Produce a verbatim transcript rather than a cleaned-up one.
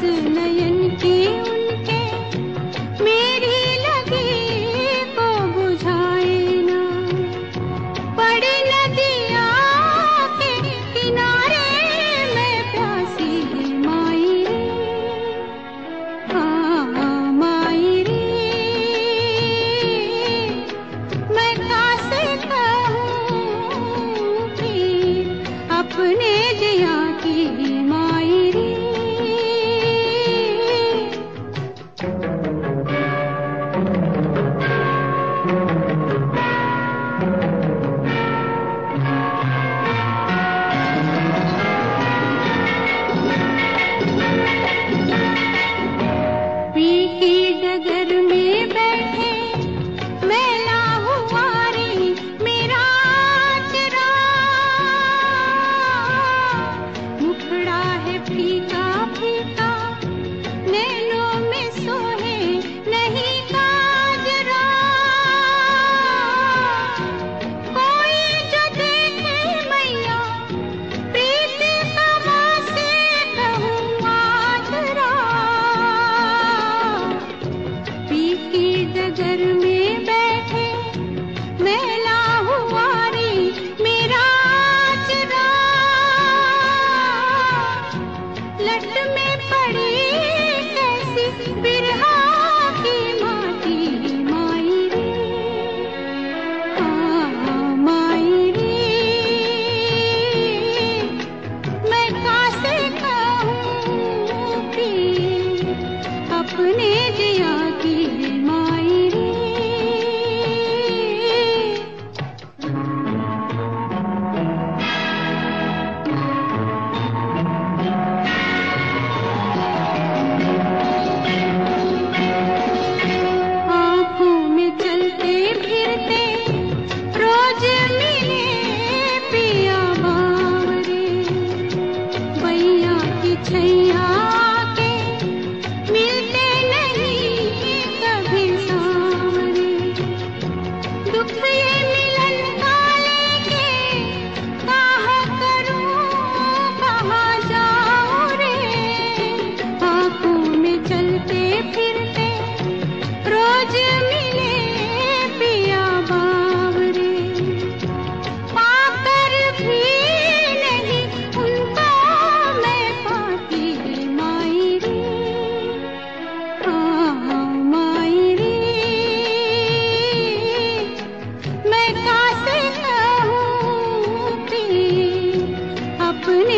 नयन की उनके मेरी लगी को बुझाए ना। पड़ी नदिया के किनारे मैं प्यासी माई रे, हाँ माई रे। मैं कैसे कहूँ फिर अपने जिया की माई रे। डगर में बैठे मैला हुआ रे मेरा चरा, मुखड़ा है फीका फीका नैनों में सोहे नहीं काजरा। कोई जो देखे मैया प्रीत कमा से कहूँ आजरा। डगर में बैठे मैला हुआ रे मेरा चरा, लट में पड़ी कैसी बिरहा की माटी माई रे, हाँ माई रे। मैं कैसे कहूँ फिर अपने जिया की माई रे। आँखों में चलते फिरते रोज मिले पिया बावरे, बैया की छैया के मिलते नहीं कभी सांवरे। दुख ये मिलन का लेके कहाँ करूँ कहाँ जाऊँ रे। आँखों में चलते फिरते रोज मिले पिया बावरे, पाकर भी नहीं उनको मैं पाती माई रे, हाँ माई रे। मैं कैसे कहूँ फिर अपने